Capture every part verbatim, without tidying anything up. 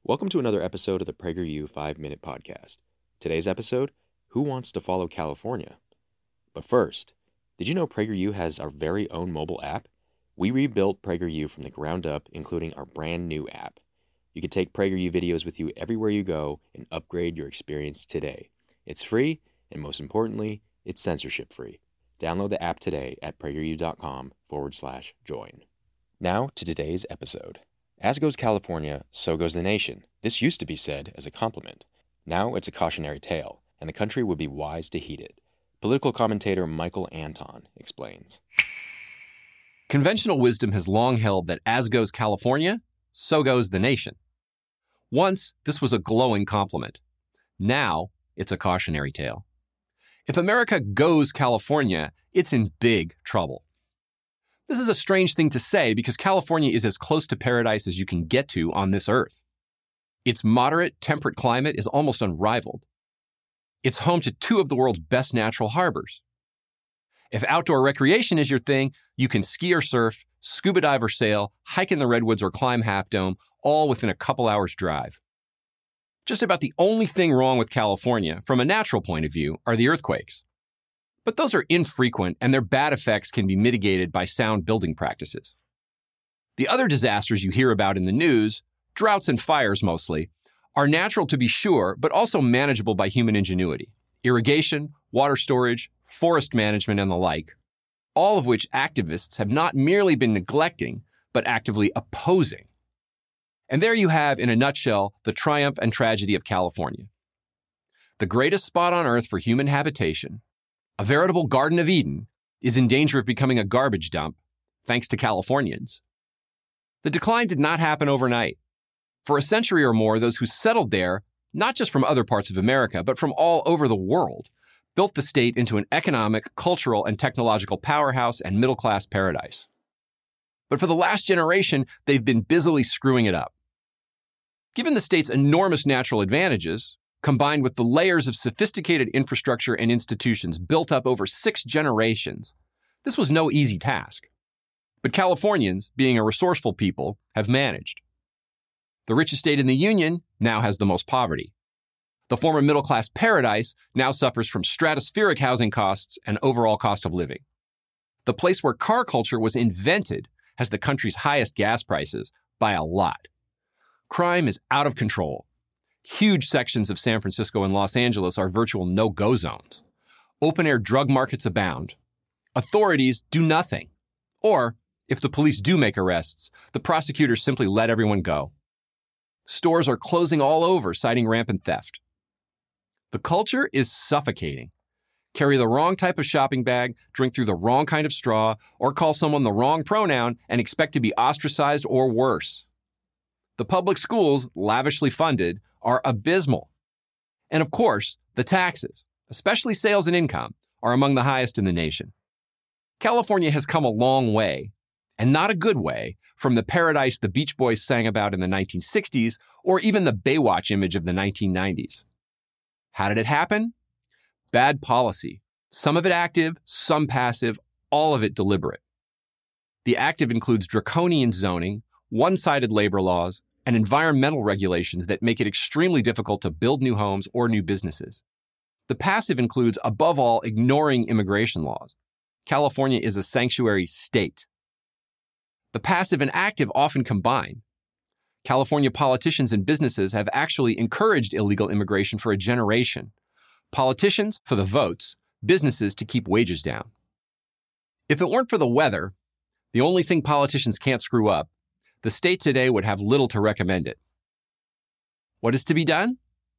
Welcome to another episode of the PragerU five minute Podcast. Today's episode, Who Wants to Follow California? But first, did you know PragerU has our very own mobile app? We rebuilt PragerU from the ground up, including our brand new app. You can take PragerU videos with you everywhere you go and upgrade your experience today. It's free, and most importantly, it's censorship free. Download the app today at prageru.com forward slash join. Now to today's episode. As goes California, so goes the nation. This used to be said as a compliment. Now it's a cautionary tale, and the country would be wise to heed it. Political commentator Michael Anton explains. Conventional wisdom has long held that as goes California, so goes the nation. Once, this was a glowing compliment. Now, it's a cautionary tale. If America goes California, it's in big trouble. This is a strange thing to say because California is as close to paradise as you can get to on this earth. Its moderate, temperate climate is almost unrivaled. It's home to two of the world's best natural harbors. If outdoor recreation is your thing, you can ski or surf, scuba dive or sail, hike in the redwoods or climb Half Dome, all within a couple hours drive. Just about the only thing wrong with California, from a natural point of view, are the earthquakes. But those are infrequent, and their bad effects can be mitigated by sound building practices. The other disasters you hear about in the news, droughts and fires mostly, are natural to be sure, but also manageable by human ingenuity. Irrigation, water storage, forest management, and the like, all of which activists have not merely been neglecting, but actively opposing. And there you have, in a nutshell, the triumph and tragedy of California. The greatest spot on Earth for human habitation, a veritable Garden of Eden, is in danger of becoming a garbage dump, thanks to Californians. The decline did not happen overnight. For a century or more, those who settled there, not just from other parts of America, but from all over the world, built the state into an economic, cultural, and technological powerhouse and middle-class paradise. But for the last generation, they've been busily screwing it up. Given the state's enormous natural advantages, combined with the layers of sophisticated infrastructure and institutions built up over six generations, this was no easy task. But Californians, being a resourceful people, have managed. The richest state in the Union now has the most poverty. The former middle-class paradise now suffers from stratospheric housing costs and overall cost of living. The place where car culture was invented has the country's highest gas prices by a lot. Crime is out of control. Huge sections of San Francisco and Los Angeles are virtual no-go zones. Open-air drug markets abound. Authorities do nothing. Or, if the police do make arrests, the prosecutors simply let everyone go. Stores are closing all over, citing rampant theft. The culture is suffocating. Carry the wrong type of shopping bag, drink through the wrong kind of straw, or call someone the wrong pronoun and expect to be ostracized or worse. The public schools, lavishly funded, are abysmal. And of course, the taxes, especially sales and income, are among the highest in the nation. California has come a long way, and not a good way, from the paradise the Beach Boys sang about in the nineteen sixties or even the Baywatch image of the nineteen nineties. How did it happen? Bad policy. Some of it active, some passive, all of it deliberate. The active includes draconian zoning, one-sided labor laws, and environmental regulations that make it extremely difficult to build new homes or new businesses. The passive includes, above all, ignoring immigration laws. California is a sanctuary state. The passive and active often combine. California politicians and businesses have actually encouraged illegal immigration for a generation. Politicians for the votes, businesses to keep wages down. If it weren't for the weather, the only thing politicians can't screw up, the state today would have little to recommend it. What is to be done?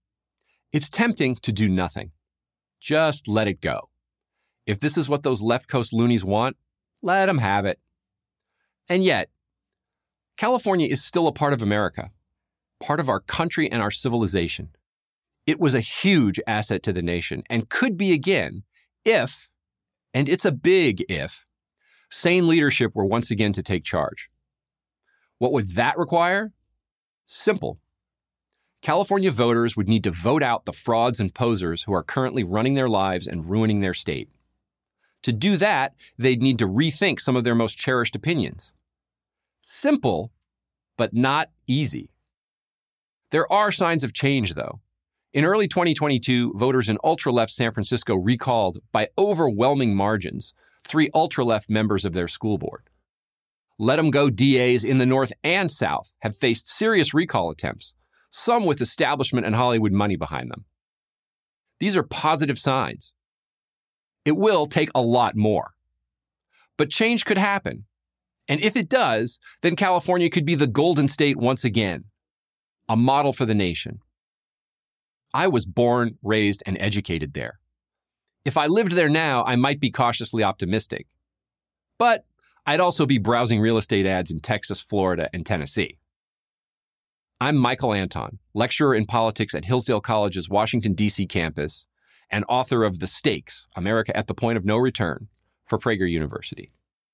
It's tempting to do nothing. Just let it go. If this is what those left coast loonies want, let them have it. And yet, California is still a part of America, part of our country and our civilization. It was a huge asset to the nation and could be again if, and it's a big if, sane leadership were once again to take charge. What would that require? Simple. California voters would need to vote out the frauds and posers who are currently running their lives and ruining their state. To do that, they'd need to rethink some of their most cherished opinions. Simple, but not easy. There are signs of change, though. In early twenty twenty-two, voters in ultra-left San Francisco recalled, by overwhelming margins, three ultra-left members of their school board. Let-em-go D As in the North and South have faced serious recall attempts, some with establishment and Hollywood money behind them. These are positive signs. It will take a lot more. But change could happen. And if it does, then California could be the Golden State once again, a model for the nation. I was born, raised, and educated there. If I lived there now, I might be cautiously optimistic. But I'd also be browsing real estate ads in Texas, Florida, and Tennessee. I'm Michael Anton, lecturer in politics at Hillsdale College's Washington, D C campus, and author of The Stakes, America at the Point of No Return, for Prager University.